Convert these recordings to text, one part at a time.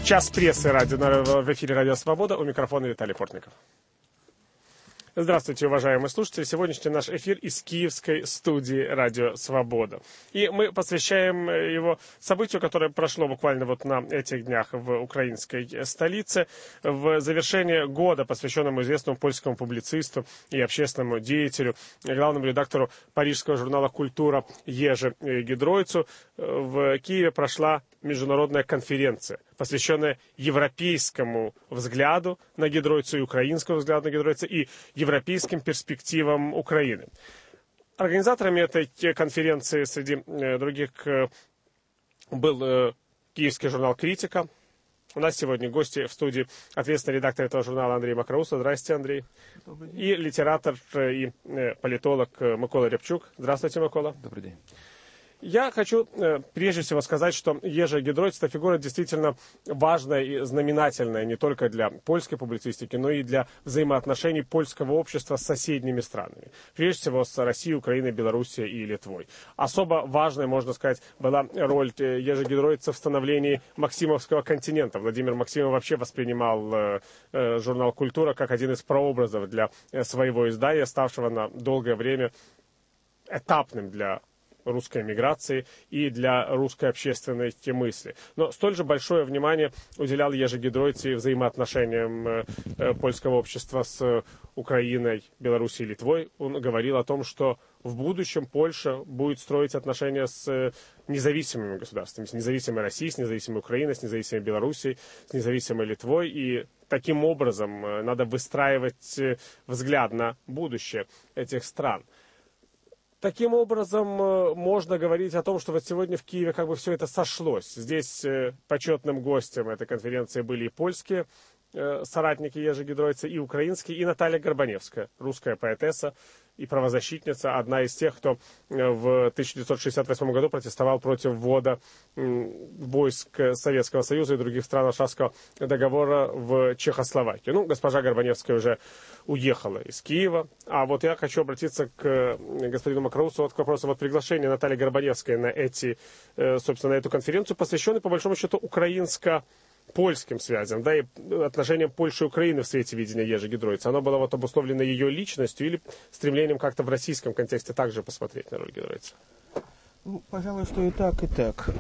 Час прессы в эфире «Радио Свобода». У микрофона Виталий Портников. Здравствуйте, уважаемые слушатели. Сегодняшний наш эфир из киевской студии «Радио Свобода». И мы посвящаем его событию, которое прошло буквально вот на этих днях в украинской столице, в завершение года, посвященному известному польскому публицисту и общественному деятелю, главному редактору парижского журнала «Культура» Ежи Гидройцу. В Киеве прошла международная конференция, посвященная европейскому взгляду на Гидройцу и украинскому взгляду на Гидройцу и европейским перспективам Украины. Организаторами этой конференции среди других был киевский журнал «Критика». У нас сегодня гости в студии ответственный редактор этого журнала Андрей Макроусов. Здравствуйте, Андрей. И литератор и политолог Микола Рябчук. Здравствуйте, Микола. Добрый день. Я хочу прежде всего сказать, что Ежи Гидройц – это фигура действительно важная и знаменательная не только для польской публицистики, но и для взаимоотношений польского общества с соседними странами. Прежде всего с Россией, Украиной, Белоруссией и Литвой. Особо важной, можно сказать, была роль Ежи Гидройца в становлении Максимовского континента. Владимир Максимов вообще воспринимал журнал «Культура» как один из прообразов для своего издания, ставшего на долгое время этапным для русской эмиграции и для русской общественной мысли. Но столь же большое внимание уделял Ежи Гидройц и взаимоотношениям польского общества с Украиной, Белоруссией и Литвой. Он говорил о том, что в будущем Польша будет строить отношения с независимыми государствами, с независимой Россией, с независимой Украиной, с независимой Белоруссией, с независимой Литвой. И таким образом надо выстраивать взгляд на будущее этих стран. Таким образом, можно говорить о том, что вот сегодня в Киеве как бы все это сошлось. Здесь почетным гостем этой конференции были и польские соратники Ежи Гидройца, и украинские, и Наталья Горбаневская, русская поэтесса и правозащитница, одна из тех, кто в 1968 году протестовал против ввода войск Советского Союза и других стран Варшавского договора в Чехословакию. Ну, госпожа Горбаневская уже уехала из Киева. А вот я хочу обратиться к господину Макроусу к вопросу вот приглашения Натальи Горбаневской на собственно, на эту конференцию, посвященную, по большому счету, украинско-польским связям, да, и отношениям Польши и Украины в свете видения Ежи Гидройца. Оно было вот обусловлено ее личностью или стремлением как-то в российском контексте также посмотреть на роль Гидройца? Ну, пожалуй, что и так, и так.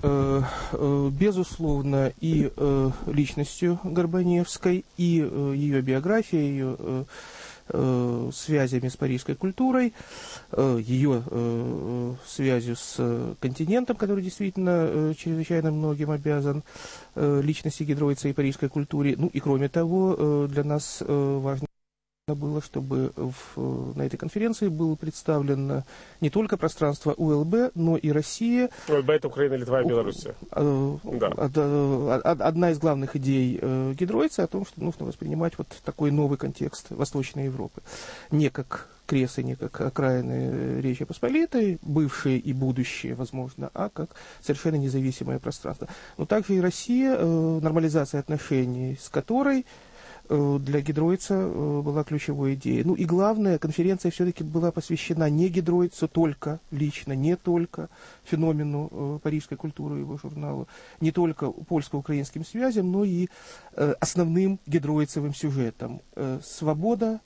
Безусловно, и личностью Горбаневской, и ее биографией, ее связями с парижской культурой, ее связью с континентом, который действительно чрезвычайно многим обязан личности Гидройца и парижской культуре. Ну и кроме того, для нас важно было, чтобы на этой конференции было представлено не только пространство УЛБ, но и Россия. УЛБ — это Украина, Литва и Белоруссия. Да. Одна из главных идей Гидройца о том, что нужно воспринимать вот такой новый контекст Восточной Европы. Не как кресы, не как окраины Речи Посполитой, бывшие и будущие, возможно, а как совершенно независимое пространство. Но также и Россия, нормализация отношений с которой для Гидройца была ключевой идеей. Ну и главное, конференция все-таки была посвящена не Гидройцу только лично, не только феномену парижской культуры, его журналу, не только польско-украинским связям, но и основным гидройцевым сюжетом. Свобода,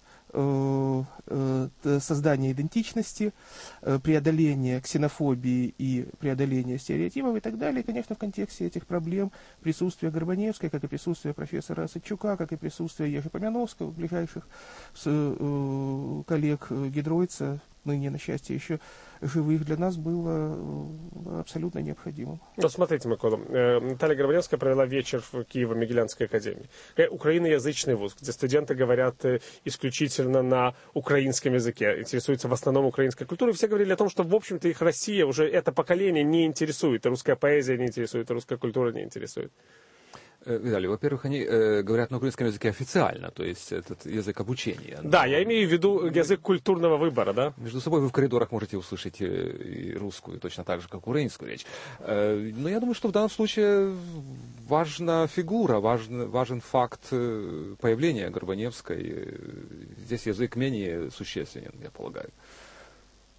создание идентичности, преодоление ксенофобии и преодоление стереотипов и так далее. И, конечно, в контексте этих проблем присутствие Горбаневской, как и присутствие профессора Осадчука, как и присутствие Ежи Помяновского, ближайших коллег Гидройца, ныне, на счастье, еще живых, для нас было абсолютно необходимым. Ну, смотрите, Микола, Наталья Горбаневская провела вечер в Киево-Могилянской академии. Украиноязычный вуз, где студенты говорят исключительно на украинском языке, интересуются в основном украинской культурой. Все говорили о том, что, в общем-то, их Россия, уже это поколение не интересует, и русская поэзия не интересует, и русская культура не интересует. Виталий, во-первых, они говорят на украинском языке официально, то есть этот язык обучения. Да, я имею в виду язык культурного выбора, да? Между собой вы в коридорах можете услышать и русскую, точно так же, как украинскую речь. Но я думаю, что в данном случае важна фигура, важен факт появления Горбаневской. Здесь язык менее существенен, я полагаю.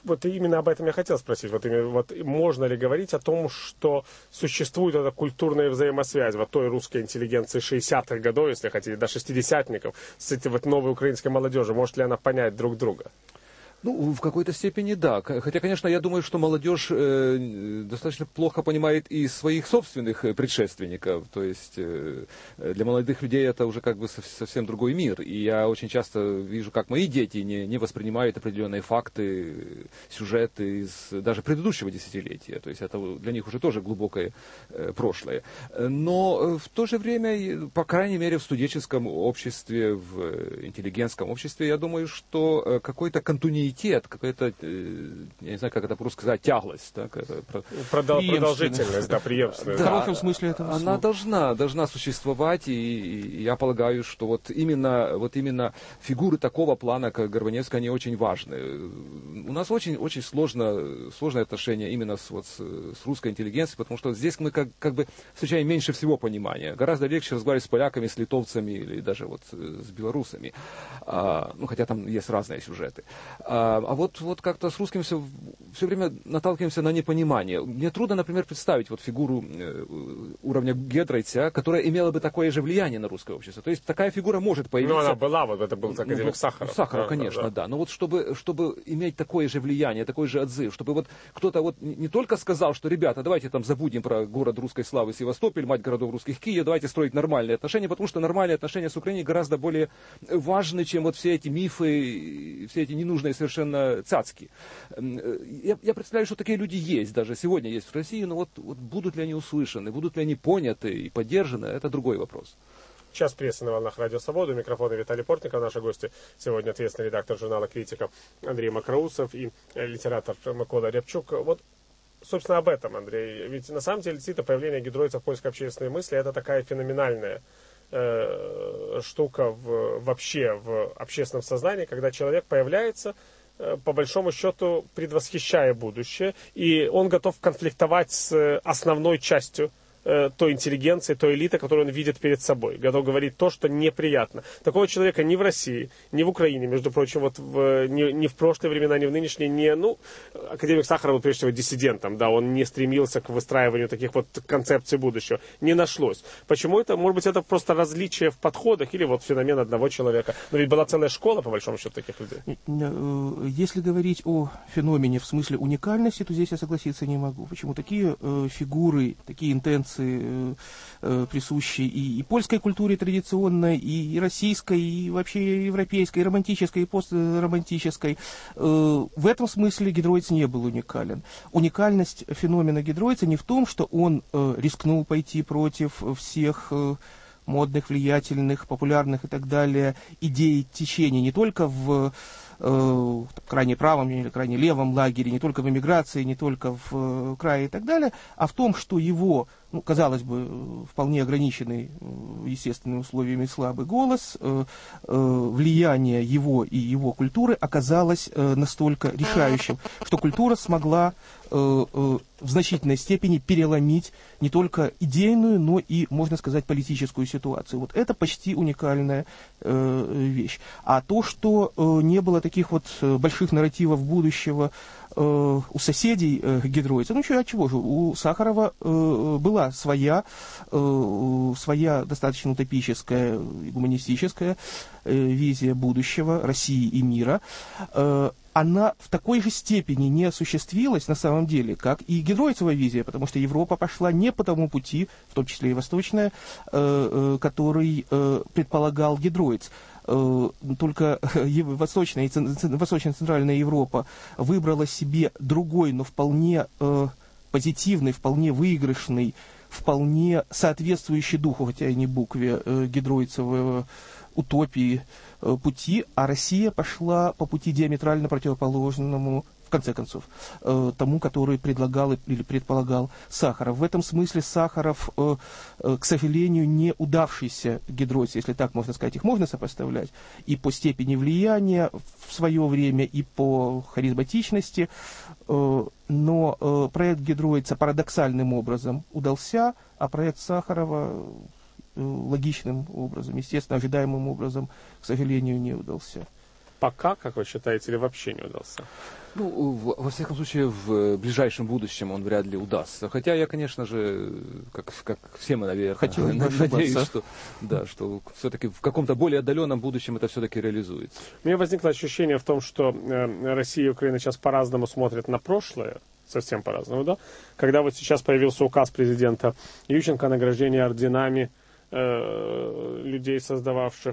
Вот именно об этом я хотел спросить. Вот можно ли говорить о том, что существует эта культурная взаимосвязь вот той русской интеллигенции 60-х годов, если хотите, до шестидесятников, с этой вот новой украинской молодежью? Может ли она понять друг друга? Ну, в какой-то степени да. Хотя, конечно, я думаю, что молодежь достаточно плохо понимает и своих собственных предшественников. То есть для молодых людей это уже как бы совсем другой мир. И я очень часто вижу, как мои дети не воспринимают определенные факты, сюжеты из даже предыдущего десятилетия. То есть это для них уже тоже глубокое прошлое. Но в то же время, по крайней мере, в студенческом обществе, в интеллигентском обществе, я думаю, что какой-то континуитет, какая-то, я не знаю, как это по-русски сказать, тяглость. Да, продолжительность, да, преемственность. В хорошем смысле этого она слова. должна существовать, и я полагаю, что вот именно фигуры такого плана, как Горбаневская, они очень важны. У нас очень сложное отношение именно с русской интеллигенцией, потому что здесь мы как бы встречаем меньше всего понимания. Гораздо легче разговаривать с поляками, с литовцами или даже вот с белорусами. Ну, хотя там есть разные сюжеты. А вот как-то с русским все время наталкиваемся на непонимание. Мне трудно, например, представить вот фигуру уровня Гедройца, которая имела бы такое же влияние на русское общество. То есть такая фигура может появиться. Ну, она была, вот это был академик Сахаров. Сахаров, конечно, да. Но вот чтобы иметь такое же влияние, такой же отзыв, чтобы вот кто-то вот не только сказал, что, ребята, давайте там забудем про город русской славы Севастополь, мать городов русских Киев, давайте строить нормальные отношения, потому что нормальные отношения с Украиной гораздо более важны, чем вот все эти мифы, все эти ненужные совершенно цацки. Я представляю, что такие люди есть, даже сегодня есть в России, но вот будут ли они услышаны, будут ли они поняты и поддержаны, это другой вопрос. Час прессы на волнах Радио Свобода. У микрофона Виталий Портников. Наши гости сегодня ответственный редактор журнала «Критика» Андрей Макроусов и литератор Микола Рябчук. Вот, собственно, об этом, Андрей. Ведь на самом деле действительно появление гидройца в польской общественной мысли — это такая феноменальная штука вообще в общественном сознании, когда человек появляется, по большому счету, предвосхищая будущее, и он готов конфликтовать с основной частью той интеллигенции, той элиты, которую он видит перед собой. Готов говорить то, что неприятно. Такого человека ни в России, ни в Украине, между прочим, вот ни в прошлые времена, ни в нынешние, академик Сахаров был прежде всего диссидентом, да, он не стремился к выстраиванию таких вот концепций будущего. Не нашлось. Почему это? Может быть, это просто различие в подходах или вот феномен одного человека. Но ведь была целая школа, по большому счету, таких людей. Если говорить о феномене в смысле уникальности, то здесь я согласиться не могу. Почему? Такие фигуры, такие интенции присущие и польской культуре традиционной, и российской, и вообще европейской, и романтической, и постромантической. В этом смысле гидройц не был уникален. Уникальность феномена гидройца не в том, что он рискнул пойти против всех модных, влиятельных, популярных и так далее идей течений, не только в крайне правом или крайне левом лагере, не только в эмиграции, не только в крае и так далее, а в том, что его, казалось бы, вполне ограниченный естественными условиями слабый голос, влияние его и его культуры оказалось настолько решающим, что культура смогла в значительной степени переломить не только идейную, но и, можно сказать, политическую ситуацию. Вот это почти уникальная вещь. А то, что не было таких вот больших нарративов будущего у соседей гидройца, чего же, у Сахарова была своя достаточно утопическая, гуманистическая визия будущего России и мира. Она в такой же степени не осуществилась на самом деле, как и гидройцева визия, потому что Европа пошла не по тому пути, в том числе и восточная, который предполагал гидройц. Только Восточная и Центральная Европа выбрала себе другой, но вполне позитивный, вполне выигрышный, вполне соответствующий духу, хотя и не букве, гидройцевого утопии пути, а Россия пошла по пути диаметрально противоположному, в конце концов, тому, который предлагал или предполагал Сахаров. В этом смысле Сахаров, к сожалению, не удавшийся гидройц, если так можно сказать, их можно сопоставлять, и по степени влияния в свое время, и по харизматичности, но проект гидройца парадоксальным образом удался, а проект Сахарова логичным образом, естественно, ожидаемым образом, к сожалению, не удался. пока, как вы считаете, или вообще не удался? Ну, во всяком случае, в ближайшем будущем он вряд ли удастся. Хотя я, конечно же, как все мы, наверное, надеюсь, что все-таки в каком-то более отдаленном будущем это все-таки реализуется. У меня возникло ощущение в том, что Россия и Украина сейчас по-разному смотрят на прошлое, совсем по-разному, да? Когда вот сейчас появился указ президента Ющенко о награждении орденами людей, создававших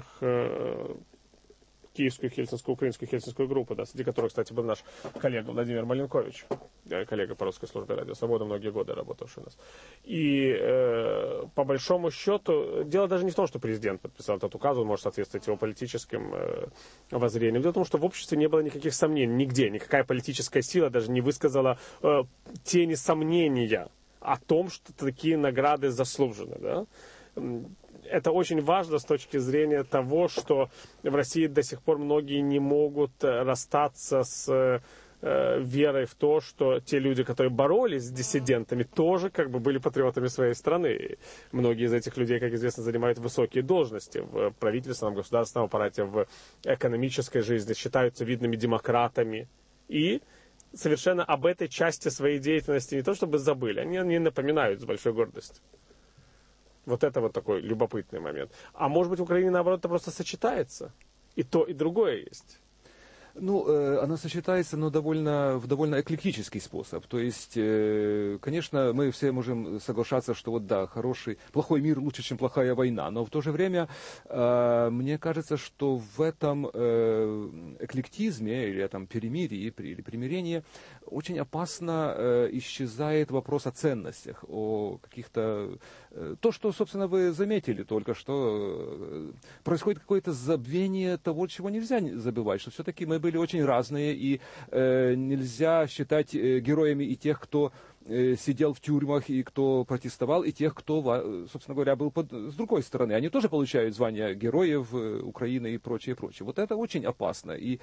киевскую, хельсинскую, украинскую, хельсинскую группу, да, среди которых, кстати, был наш коллега Владимир Маленкович, коллега по русской службе радио «Свобода», многие годы работавший у нас. И по большому счету, дело даже не в том, что президент подписал этот указ, он может соответствовать его политическим воззрениям. Дело в том, что в обществе не было никаких сомнений, нигде, никакая политическая сила даже не высказала тени сомнения о том, что такие награды заслужены, да. Это очень важно с точки зрения того, что в России до сих пор многие не могут расстаться с верой в то, что те люди, которые боролись с диссидентами, тоже как бы были патриотами своей страны. Многие из этих людей, как известно, занимают высокие должности в правительственном, государственном аппарате, в экономической жизни, считаются видными демократами. И совершенно об этой части своей деятельности не то чтобы забыли, они напоминают с большой гордостью. Вот это вот такой любопытный момент. А может быть, в Украине, наоборот, это просто сочетается. И то, и другое есть. Ну, она сочетается, но в довольно эклектический способ. То есть, конечно, мы все можем соглашаться, что вот да, плохой мир лучше, чем плохая война. Но в то же время, мне кажется, что в этом эклектизме, или этом перемирии, или примирении, очень опасно исчезает вопрос о ценностях, о каких-то... То, что, собственно, вы заметили только что, происходит какое-то забвение того, чего нельзя забывать, что все-таки мы были очень разные, и нельзя считать героями и тех, кто сидел в тюрьмах, и кто протестовал, и тех, кто, собственно говоря, был с другой стороны. Они тоже получают звания героев Украины и прочее, прочее. Вот это очень опасно. И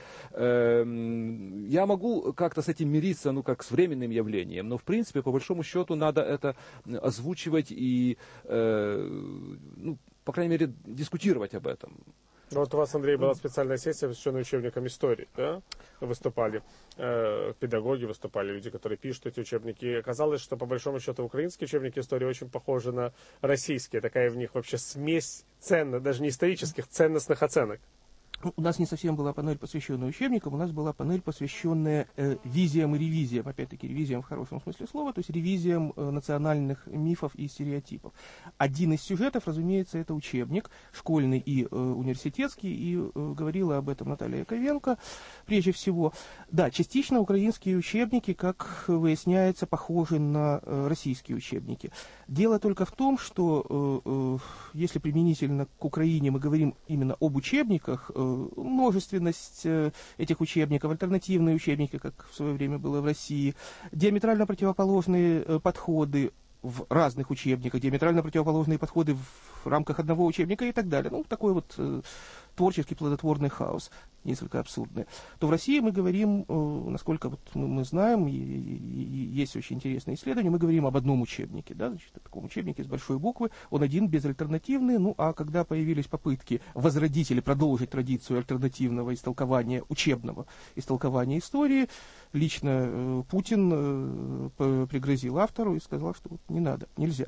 я могу как-то с этим мириться, ну, как с временным явлением, но, в принципе, по большому счету, надо это озвучивать и, ну, по крайней мере, дискутировать об этом. Вот у вас, Андрей, была специальная сессия, посвященная учебникам истории, да? Выступали педагоги, выступали люди, которые пишут эти учебники. И оказалось, что по большому счету украинские учебники истории очень похожи на российские. Такая в них вообще смесь даже не исторических, ценностных оценок. У нас не совсем была панель, посвященная учебникам, у нас была панель, посвященная визиям и ревизиям, опять-таки ревизиям в хорошем смысле слова, то есть ревизиям национальных мифов и стереотипов. Один из сюжетов, разумеется, это учебник, школьный и университетский, и говорила об этом Наталья Яковенко, прежде всего. Да, частично украинские учебники, как выясняется, похожи на российские учебники. Дело только в том, что если применительно к Украине мы говорим именно об учебниках, множественность этих учебников, альтернативные учебники, как в свое время было в России, диаметрально противоположные подходы в разных учебниках, диаметрально противоположные подходы в рамках одного учебника и так далее. Ну, такой вот творческий плодотворный хаос, несколько абсурдный. То в России мы говорим, насколько вот мы знаем, и есть очень интересные исследования, мы говорим об одном учебнике, да, значит, о таком учебнике с большой буквы, он один, безальтернативный, ну, а когда появились попытки возродить или продолжить традицию альтернативного истолкования, учебного истолкования истории, лично Путин пригрозил автору и сказал, что вот не надо, нельзя.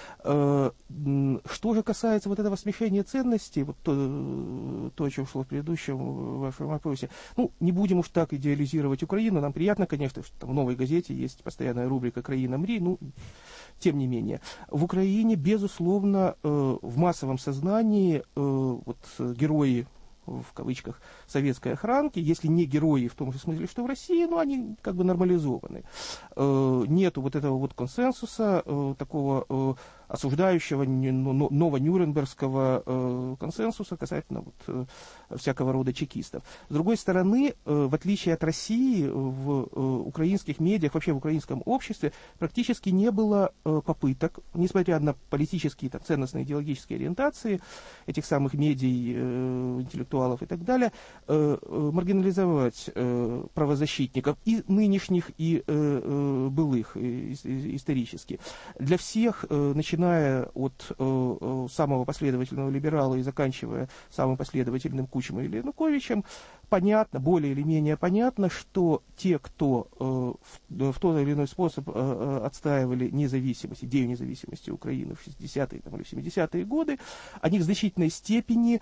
Что же касается вот этого смешения ценностей, вот то, о чем шло в предыдущем вашем вопросе, ну, не будем уж так идеализировать Украину, нам приятно, конечно, что в «Новой газете» есть постоянная рубрика «Краина мри», ну, тем не менее. В Украине, безусловно, в массовом сознании вот герои, в кавычках, советской охранки, если не герои в том же смысле, что в России, но они как бы нормализованы. Нету вот этого вот консенсуса, такого осуждающего новонюрнбергского консенсуса касательно вот всякого рода чекистов. С другой стороны, в отличие от России, в украинских медиах, вообще в украинском обществе практически не было попыток, несмотря на политические, там, ценностные, идеологические ориентации этих самых медий, интеллектуалов и так далее, маргинализовать правозащитников и нынешних, и былых, исторически. Для всех, начиная от самого последовательного либерала и заканчивая самым последовательным Кучмой или Януковичем, понятно, более или менее понятно, что те, кто в тот или иной способ отстаивали независимость, идею независимости Украины в 60-е или 70-е годы, они в значительной степени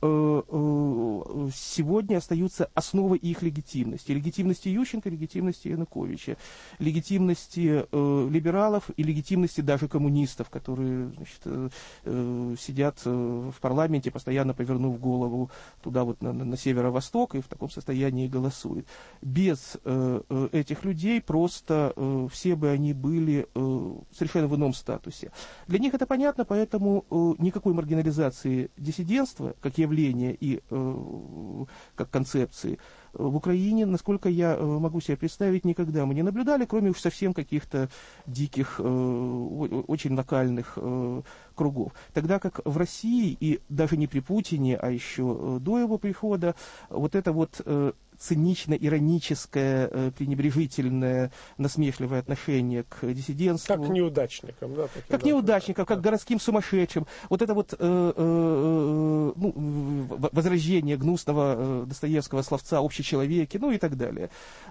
сегодня остаются основой их легитимности. Легитимности Ющенко, легитимности Януковича, легитимности либералов и легитимности даже коммунистов, которые, значит, сидят в парламенте, постоянно повернув голову туда вот на северо-восток и в таком состоянии голосуют. Без этих людей просто все бы они были совершенно в ином статусе. Для них это понятно, поэтому никакой маргинализации диссидентства как явления и как концепции в Украине, насколько я могу себе представить, никогда мы не наблюдали, кроме уж совсем каких-то диких, очень локальных кругов. Тогда как в России, и даже не при Путине, а еще до его прихода, вот это вот цинично-ироническое, пренебрежительное, насмешливое отношение к диссидентству. Как к неудачникам, да? Таким, как неудачникам, как к городским сумасшедшим. Вот это вот возрождение гнусного Достоевского словца «общечеловеки», ну и так далее.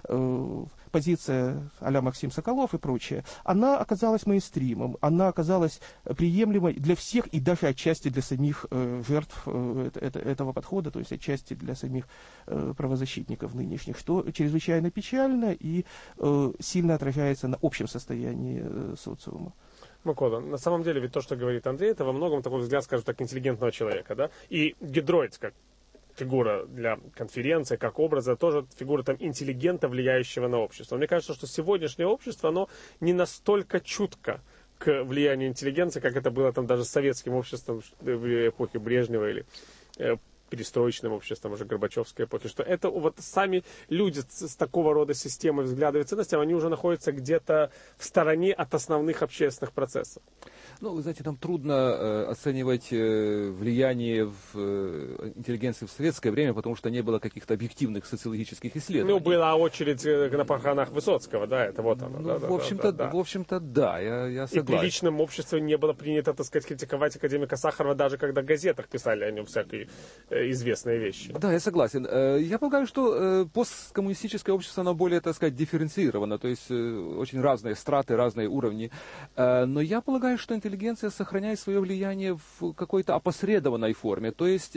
Позиция а-ля Максим Соколов и прочее, она оказалась мейнстримом, она оказалась приемлемой для всех и даже отчасти для самих жертв этого подхода, то есть отчасти для самих правозащитников нынешних, что чрезвычайно печально и сильно отражается на общем состоянии социума. Микола, на самом деле ведь то, что говорит Андрей, это во многом такой взгляд, скажем так, интеллигентного человека, да? И Гидройц, как фигура для конференции, как образа, тоже фигура там интеллигента, влияющего на общество. Мне кажется, что сегодняшнее общество, оно не настолько чутко к влиянию интеллигенции, как это было там даже с советским обществом в эпохе Брежнева или перестроечным обществом уже Горбачевской эпохи, что это вот сами люди с такого рода системой взглядов и ценностей, они уже находятся где-то в стороне от основных общественных процессов. Ну, вы знаете, там трудно оценивать влияние интеллигенции в советское время, потому что не было каких-то объективных социологических исследований. Ну, была очередь на похоронах Высоцкого, да, это вот оно. Ну, да, в общем-то, да, я согласен. И в приличном обществе не было принято, так сказать, критиковать академика Сахарова, даже когда в газетах писали о нем всякие известные вещи. Да, я согласен. Я полагаю, что посткоммунистическое общество, оно более, так сказать, дифференцировано, то есть очень разные страты, разные уровни. Но я полагаю, что интеллигенция сохраняет свое влияние в какой-то опосредованной форме. То есть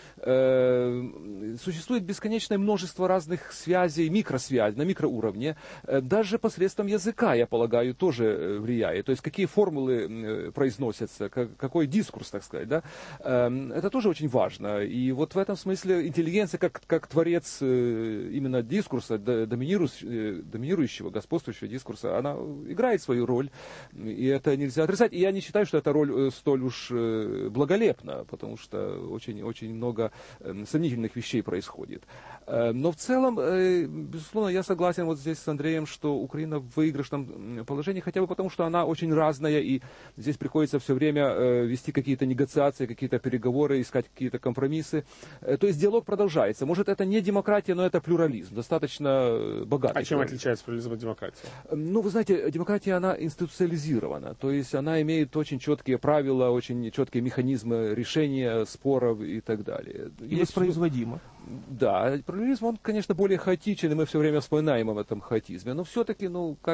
существует бесконечное множество разных связей, микросвязей на микроуровне. Даже посредством языка, я полагаю, тоже влияет. То есть какие формулы произносятся, какой дискурс, так сказать. Да? Это тоже очень важно. И вот в этом смысле интеллигенция, как творец именно дискурса, доминирующего, господствующего дискурса, она играет свою роль. И это нельзя отрицать. И я не считаю, что эта роль столь уж благолепна, потому что очень много сомнительных вещей происходит. Но в целом, безусловно, я согласен вот здесь с Андреем, что Украина в выигрышном положении, хотя бы потому, что она очень разная, и здесь приходится все время вести какие-то негациации, какие-то переговоры, искать какие-то компромиссы. То есть диалог продолжается. Может, это не демократия, но это плюрализм, достаточно богатый. А чем отличается плюрализм от демократии? Ну, вы знаете, демократия, она институциализирована, то есть она имеет очень четкие правила, очень четкие механизмы решения споров и так далее. И воспроизводимо. Да, плюрализм, он, конечно, более хаотичен, и мы все время вспоминаем об этом хаотизме, но все-таки,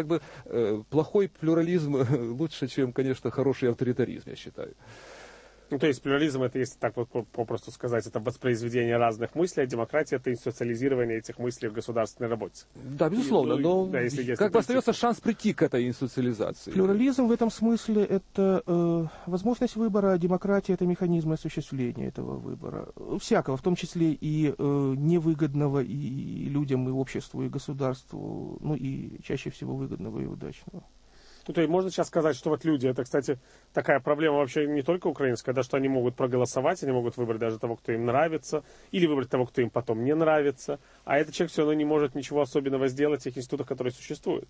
плохой плюрализм лучше, чем, конечно, хороший авторитаризм, я считаю. Ну, то есть плюрализм, это, если так вот попросту сказать, это воспроизведение разных мыслей, а демократия — это институциализирование этих мыслей в государственной работе. Да, безусловно, но да, если остается шанс прийти к этой институциализации. Плюрализм в этом смысле — это возможность выбора, а демократия — это механизм осуществления этого выбора. Всякого, в том числе и невыгодного и людям, и обществу, и государству, ну и чаще всего выгодного и удачного. Ну, то есть можно сейчас сказать, что вот люди, это, кстати, такая проблема вообще не только украинская, да, что они могут проголосовать, они могут выбрать даже того, кто им нравится, или выбрать того, кто им потом не нравится, а этот человек все равно не может ничего особенного сделать в тех институтах, которые существуют.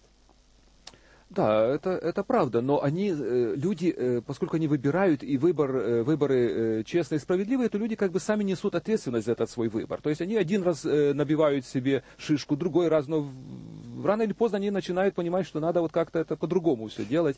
Да, это правда, но люди, поскольку они выбирают, и выборы честные и справедливые, то люди как бы сами несут ответственность за этот свой выбор. То есть они один раз набивают себе шишку, другой раз, но рано или поздно они начинают понимать, что надо вот как-то это по-другому все делать.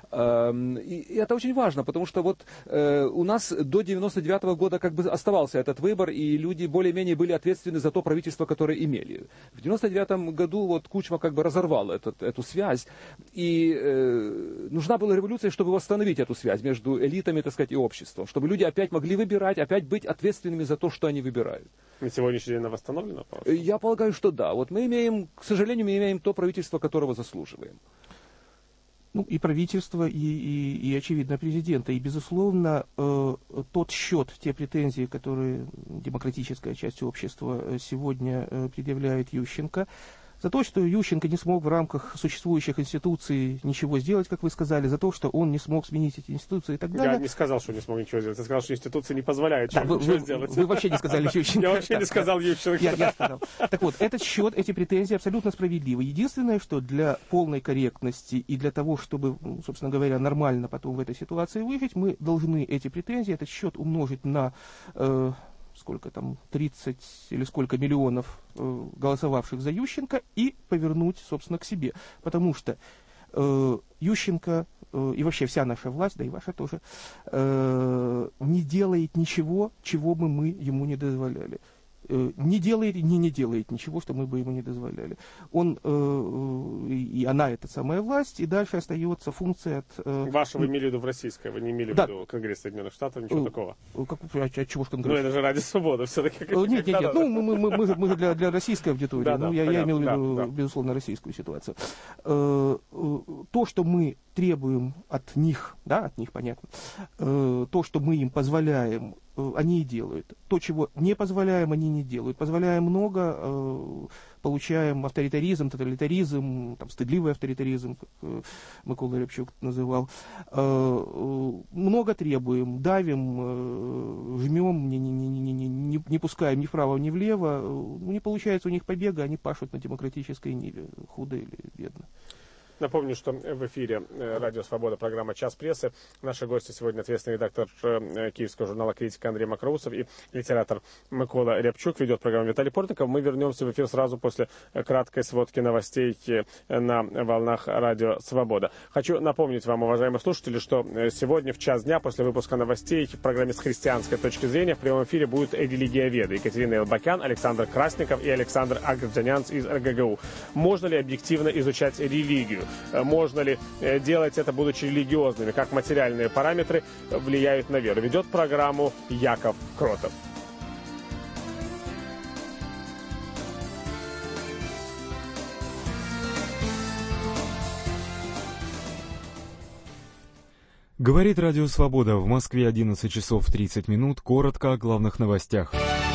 И это очень важно, потому что вот у нас до 99-го года как бы оставался этот выбор, и люди более-менее были ответственны за то правительство, которое имели. В 99-м году вот Кучма как бы разорвал эту связь, и нужна была революция, чтобы восстановить эту связь между элитами, так сказать, и обществом, чтобы люди опять могли выбирать, опять быть ответственными за то, что они выбирают. На сегодняшний день она восстановлена? Я полагаю, что да. Вот мы имеем, к сожалению, то правительство, которого заслуживаем. Ну, и правительство, и очевидно, президента. И, безусловно, тот счет, те претензии, которые демократическая часть общества сегодня предъявляет Ющенко, за то, что Ющенко не смог в рамках существующих институций ничего сделать, как вы сказали, за то, что он не смог сменить эти институции и так далее. Я не сказал, что не смог ничего сделать. Я сказал, что институции не позволяют ничего сделать. Вы вообще не сказали Ющенко. Я вообще не сказал Ющенко. Я сказал. Так вот, этот счет, эти претензии абсолютно справедливы. Единственное, что для полной корректности и для того, чтобы, собственно говоря, нормально потом в этой ситуации выжить, мы должны эти претензии, этот счет умножить на... сколько там, 30 или сколько миллионов голосовавших за Ющенко и повернуть, собственно, к себе. Потому что Ющенко и вообще вся наша власть, да и ваша тоже, не делает ничего, чего бы мы ему не дозволяли. Не делает и не делает ничего, что мы бы ему не дозволяли. Он и она, это самая власть, и дальше остается функция от... Ваша вы имели в виду в российское, вы не имели в виду Конгресс Соединенных Штатов, ничего такого? От чего же Конгресс? Ну, это же ради свободы все-таки. Нет, мы же для российской аудитории. Да, я имел в виду, безусловно, российскую ситуацию. То, что мы требуем от них, понятно, то, что мы им позволяем, они и делают. То, чего не позволяем, они не делают. Позволяем много, получаем авторитаризм, тоталитаризм, там, стыдливый авторитаризм, как Микола Рябчук называл. Много требуем, давим, жмем, не пускаем ни вправо, ни влево. Не получается у них побега, они пашут на демократической ниве, худо или бедно. Напомню, что в эфире «Радио Свобода» программа «Час прессы». Наши гости сегодня ответственный редактор киевского журнала «Критика» Андрей Макроусов и литератор Микола Рябчук. Ведет программу Виталий Портников. Мы вернемся в эфир сразу после краткой сводки новостей на волнах «Радио Свобода». Хочу напомнить вам, уважаемые слушатели, что сегодня в час дня после выпуска новостей в программе «С христианской точки зрения» в прямом эфире будут религиоведы Екатерина Елбакян, Александр Красников и Александр Агрджанян из РГГУ. Можно ли объективно изучать религию? Можно ли делать это, будучи религиозными? Как материальные параметры влияют на веру? Ведет программу Яков Кротов. Говорит Радио Свобода. В Москве 11 часов 30 минут. Коротко о главных новостях.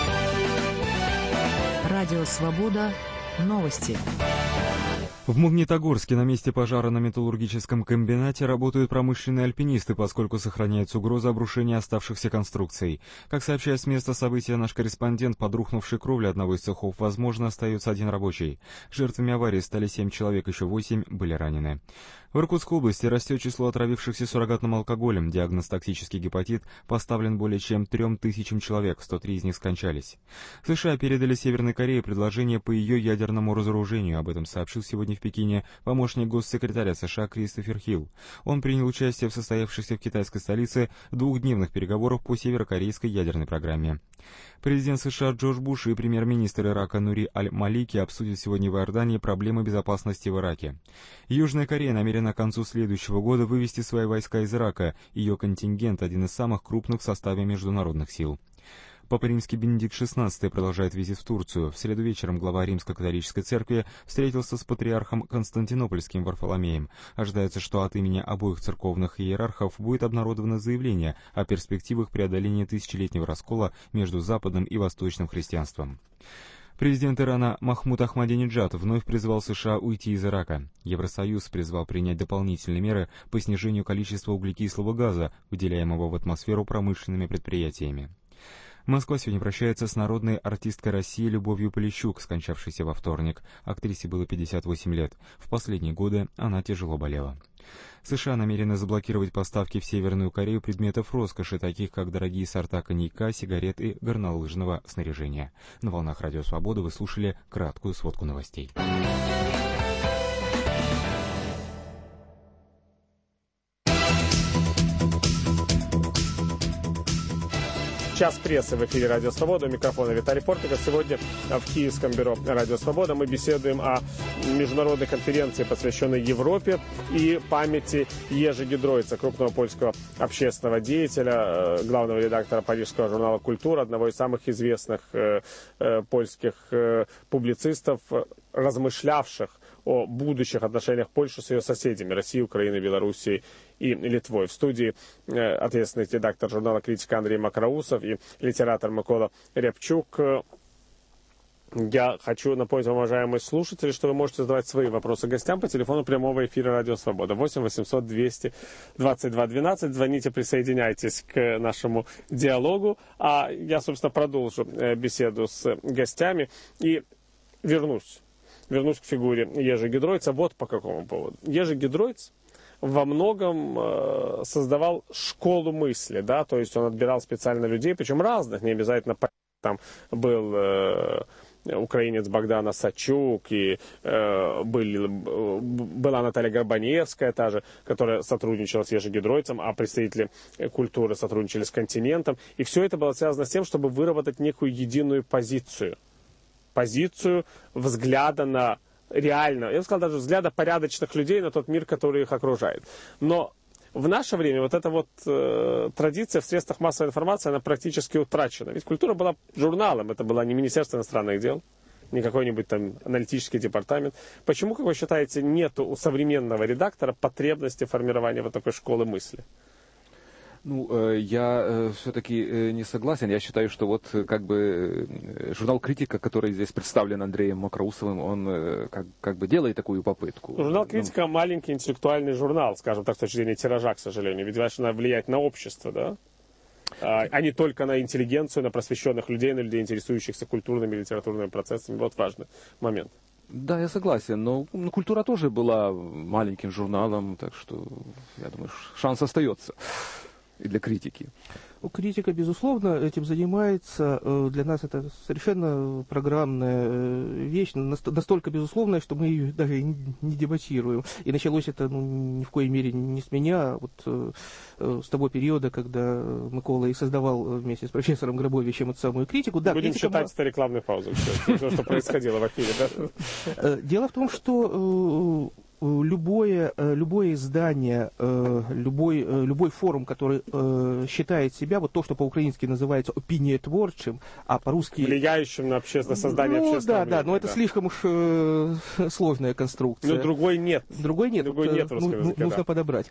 Радио Свобода. Новости. В Магнитогорске на месте пожара на металлургическом комбинате работают промышленные альпинисты, поскольку сохраняется угроза обрушения оставшихся конструкций. Как сообщает с места события наш корреспондент, под рухнувшей кровлей одного из цехов, возможно, остается один рабочий. Жертвами аварии стали 7 человек, еще 8 были ранены. В Иркутской области растет число отравившихся суррогатным алкоголем. Диагноз токсический гепатит поставлен более чем 3000 человек, 103 из них скончались. США передали Северной Корее предложение по ее ядерному разоружению. Об этом сообщил сегодня в Пекине помощник госсекретаря США Кристофер Хилл. Он принял участие в состоявшихся в китайской столице двухдневных переговорах по северокорейской ядерной программе. Президент США Джордж Буш и премьер-министр Ирака Нури Аль-Малики обсудят сегодня в Иордании проблемы безопасности в Ираке. Южная Корея намерена к концу следующего года вывести свои войска из Ирака. Ее контингент один из самых крупных в составе международных сил. Папа Римский Бенедикт XVI продолжает визит в Турцию. В среду вечером глава Римско-католической церкви встретился с патриархом Константинопольским Варфоломеем. Ожидается, что от имени обоих церковных иерархов будет обнародовано заявление о перспективах преодоления тысячелетнего раскола между западным и восточным христианством. Президент Ирана Махмуд Ахмадинеджад вновь призвал США уйти из Ирака. Евросоюз призвал принять дополнительные меры по снижению количества углекислого газа, выделяемого в атмосферу промышленными предприятиями. Москва сегодня прощается с народной артисткой России Любовью Полищук, скончавшейся во вторник. Актрисе было 58 лет. В последние годы она тяжело болела. США намерены заблокировать поставки в Северную Корею предметов роскоши, таких как дорогие сорта коньяка, сигарет и горнолыжного снаряжения. На волнах Радио Свобода вы слушали краткую сводку новостей. Час прессы в эфире «Радио Свобода». У микрофона Виталий Портников. Сегодня в Киевском бюро «Радио Свобода» мы беседуем о международной конференции, посвященной Европе и памяти Ежи Гидройца, крупного польского общественного деятеля, главного редактора парижского журнала «Культура», одного из самых известных польских публицистов, размышлявших о будущих отношениях Польши с ее соседями, Россией, Украиной, Белоруссией и Литвой. В студии ответственный редактор журнала «Критика» Андрей Макроусов и литератор Микола Рябчук. Я хочу напомнить вам, уважаемые слушатели, что вы можете задавать свои вопросы гостям по телефону прямого эфира «Радио Свобода» 8 800 222 12. Звоните, присоединяйтесь к нашему диалогу. А я, собственно, продолжу беседу с гостями и вернусь к фигуре Ежи Гидройца. Вот по какому поводу. Ежи Гидройц во многом создавал школу мысли, да, то есть он отбирал специально людей, причем разных, не обязательно там был украинец Богдан Осадчук, и была Наталья Горбаневская, та же, которая сотрудничала с Ежи Гидройцем, а представители культуры сотрудничали с «Континентом». И все это было связано с тем, чтобы выработать некую единую позицию взгляда на реально, я бы сказал, даже взгляда порядочных людей на тот мир, который их окружает. Но в наше время вот эта вот традиция в средствах массовой информации, она практически утрачена. Ведь культура была журналом, это было не Министерство иностранных дел, не какой-нибудь там аналитический департамент. Почему, как вы считаете, нету у современного редактора потребности формирования вот такой школы мысли? Ну, я все-таки не согласен. Я считаю, что вот как бы журнал «Критика», который здесь представлен Андреем Макроусовым, он как бы делает такую попытку. Журнал «Критика» маленький интеллектуальный журнал, скажем так, с точки зрения тиража, к сожалению. Ведь она влияет на общество, да? А не только на интеллигенцию, на просвещенных людей, на людей, интересующихся культурными и литературными процессами. Вот важный момент. Да, я согласен, но «Культура» тоже была маленьким журналом, так что, я думаю, шанс остается и для критики. Критика, безусловно, этим занимается. Для нас это совершенно программная вещь, настолько безусловная, что мы ее даже не дебатируем. И началось это ни в коей мере не с меня, а вот с того периода, когда Микола и создавал вместе с профессором Грабовичем эту самую критику. Да, будем считать это рекламной паузой, что происходило в эфире. Дело в том, что любое издание, любой форум, который считает себя, вот то, что по-украински называется опиниетворчим, а по-русски... влияющим на создание общественного мнения. Да, но это слишком уж сложная конструкция. Но другой нет. Другой нет в русском языке, нужно подобрать.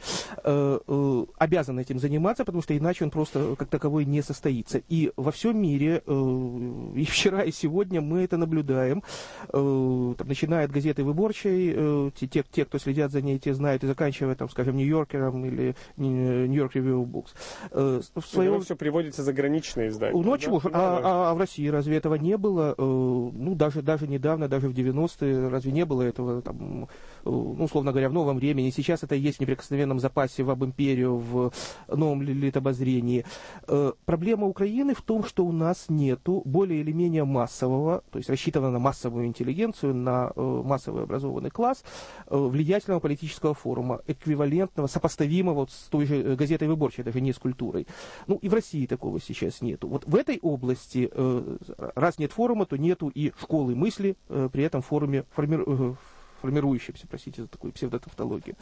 Обязан этим заниматься, потому что иначе он просто как таковой не состоится. И во всем мире, и вчера, и сегодня мы это наблюдаем. Начиная от газеты «Выборчей», те, кто следят за ней, те знают, и заканчивая, там, скажем, «Нью-Йоркером» или «New York Review of Books». Вы все приводите заграничные издания. Ну, чего же, а в России разве этого не было? Ну, даже недавно, даже в 90-е, разве не было этого, там, ну, условно говоря, в новом времени? Сейчас это есть в неприкосновенном запасе в «Об-империю», в новом литобозрении. Проблема Украины в том, что у нас нету более или менее массового, то есть рассчитанного на массовую интеллигенцию, на массовый образованный класс, влиятельного политического форума, эквивалентного, сопоставимого вот с той же газетой «Выборчей», даже не с «Культурой». Ну, и в России такого сейчас нету. Вот в этой области, раз нет форума, то нету и школы мысли, при этом форуме формирующемся, простите за такую псевдотавтологию.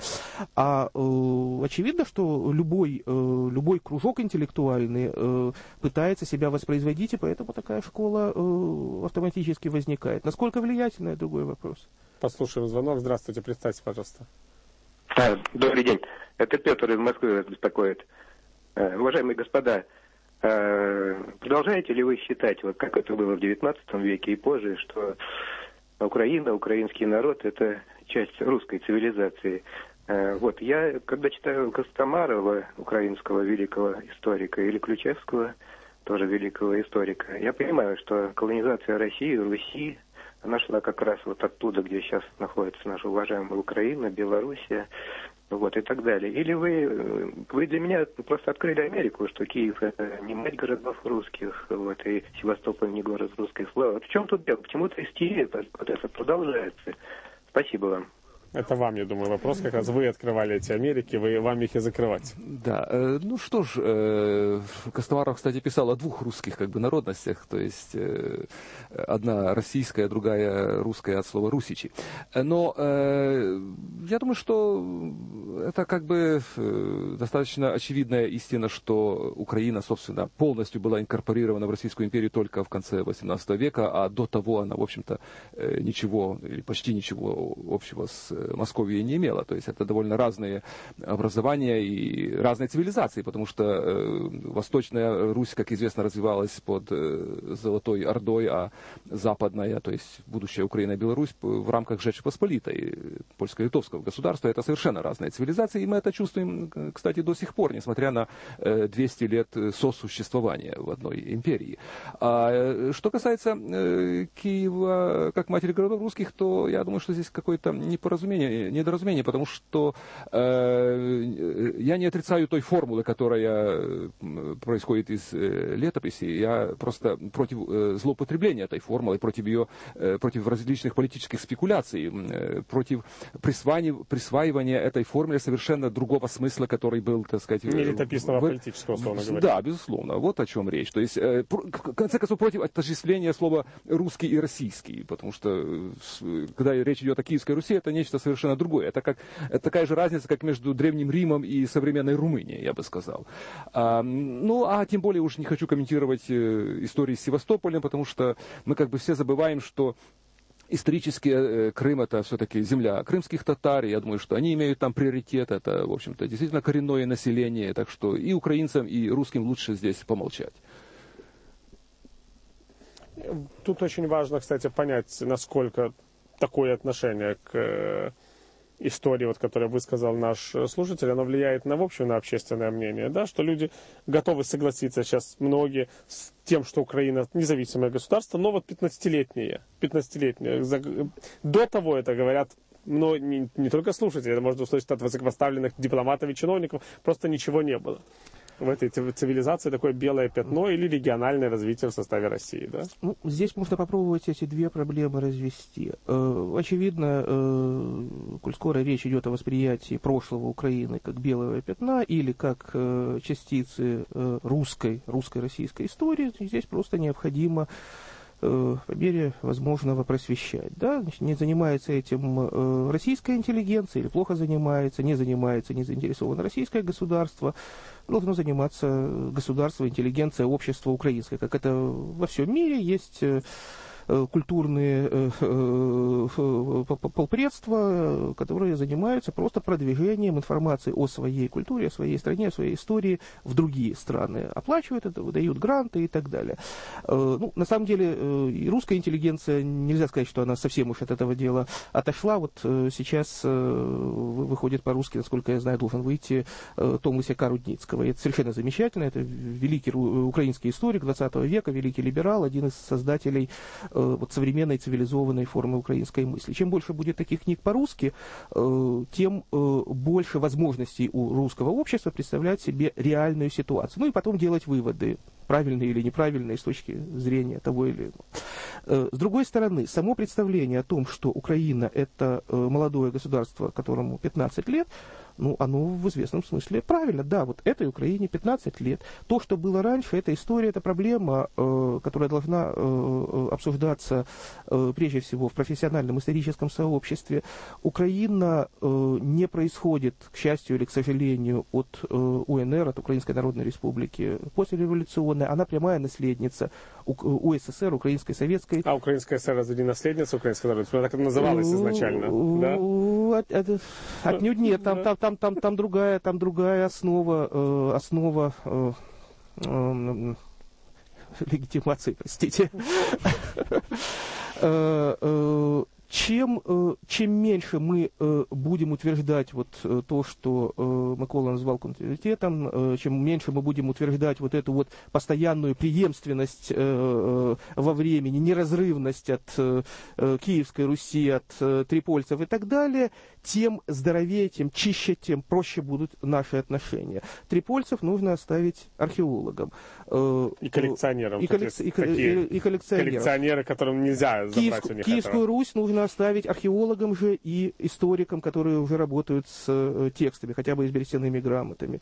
Очевидно, что любой кружок интеллектуальный пытается себя воспроизводить, и поэтому такая школа автоматически возникает. Насколько влиятельная, другой вопрос. Послушаем звонок. Здравствуйте, представьте, пожалуйста. Добрый день. Это Петр из Москвы вас беспокоит. Уважаемые господа, продолжаете ли вы считать, вот как это было в XIX веке и позже, что Украина, украинский народ – это часть русской цивилизации? Вот я, когда читаю Костомарова, украинского великого историка, или Ключевского, тоже великого историка, я понимаю, что колонизация России, Руси, она шла как раз вот оттуда, где сейчас находится наша уважаемая Украина, Белоруссия, вот, и так далее. Или вы для меня просто открыли Америку, что Киев – это не мать городов русских, вот, и Севастополь не город русской славы. Вот в чем тут дело? Почему-то истерия вот это продолжается. Спасибо вам. Это вам, я думаю, вопрос. Как раз вы открывали эти Америки, вам их и закрывать. Да, ну что ж, Костомаров, кстати, писал о двух русских как бы народностях, то есть одна российская, другая русская от слова русичи. Но я думаю, что это как бы достаточно очевидная истина, что Украина, собственно, полностью была инкорпорирована в Российскую империю только в конце XVIII века, а до того она, в общем-то, ничего или почти ничего общего с Московией не имела. То есть это довольно разные образования и разные цивилизации, потому что Восточная Русь, как известно, развивалась под Золотой Ордой, а Западная, то есть будущая Украина и Беларусь, в рамках Жечи Посполитой, польско-литовского государства. Это совершенно разные цивилизации, и мы это чувствуем, кстати, до сих пор, несмотря на 200 лет сосуществования в одной империи. А что касается Киева как матери городов русских, то я думаю, что здесь какое-то недоразумение, потому что я не отрицаю той формулы, которая происходит из летописи. Я просто против злоупотребления этой формулы, против различных политических спекуляций, против присваивания этой формуле совершенно другого смысла, который был, так сказать... Не летописного, а политического, условно говоря. Да, безусловно. Вот о чем речь. То есть, в конце концов, против отождествления слова «русский» и «российский», потому что, когда речь идет о Киевской Руси, это нечто совершенно другое. Это такая же разница, как между Древним Римом и современной Румынией, я бы сказал. Ну, а тем более уж не хочу комментировать истории с Севастополем, потому что мы как бы все забываем, что исторически Крым — это все-таки земля крымских татар, и я думаю, что они имеют там приоритет, это, в общем-то, действительно коренное население, так что и украинцам, и русским лучше здесь помолчать. Тут очень важно, кстати, понять, насколько такое отношение к истории, вот, которую высказал наш слушатель, оно влияет на, в общем, на общественное мнение, да, что люди готовы согласиться сейчас многие с тем, что Украина независимое государство, но вот 15-летние, до того это говорят, но не только слушатели, это можно услышать от высокопоставленных дипломатов и чиновников, просто ничего не было в этой цивилизации, такое белое пятно или региональное развитие в составе России, да? Ну, здесь можно попробовать эти две проблемы развести. Очевидно, коль скоро речь идет о восприятии прошлого Украины как белого пятна или как частицы русской российской истории, здесь просто необходимо по мере возможного просвещать. Да? Значит, не занимается этим российская интеллигенция или плохо занимается, не заинтересовано российское государство, должно заниматься государство, интеллигенция, общество украинское. Как это во всем мире есть культурные полпредства, которые занимаются просто продвижением информации о своей культуре, о своей стране, о своей истории в другие страны. Оплачивают это, выдают гранты и так далее. Ну, на самом деле, и русская интеллигенция, нельзя сказать, что она совсем уж от этого дела отошла. Вот сейчас выходит по-русски, насколько я знаю, должен выйти том Лысяка Рудницкого. И это совершенно замечательно. Это великий украинский историк 20 века, великий либерал, один из создателей вот современной цивилизованной формы украинской мысли. Чем больше будет таких книг по-русски, тем больше возможностей у русского общества представлять себе реальную ситуацию. Ну и потом делать выводы, правильные или неправильные с точки зрения того или иного. С другой стороны, само представление о том, что Украина — это молодое государство, которому 15 лет, ну, оно в известном смысле правильно. Да, вот этой Украине 15 лет. То, что было раньше, эта история, это проблема, которая должна обсуждаться прежде всего в профессиональном историческом сообществе. Украина не происходит, к счастью или к сожалению, от УНР, от Украинской Народной Республики послереволюционной. Она прямая наследница УССР, Украинской Советской. А Украинская ССР разве не наследница Украинской Народной Республики? Так это называлось изначально, да? Отнюдь нет, там другая основа легитимации, простите. Чем меньше мы будем утверждать вот то, что Микола назвал континуитетом, чем меньше мы будем утверждать вот эту вот постоянную преемственность во времени, неразрывность от Киевской Руси, от трипольцев и так далее, тем здоровее, тем чище, тем проще будут наши отношения. Трипольцев нужно оставить археологам. И коллекционерам. И коллекционерам. Коллекционеры, которым нельзя забрать у них Киевскую Русь нужно нужно оставить археологам же и историкам, которые уже работают с текстами, хотя бы и с берестяными грамотами.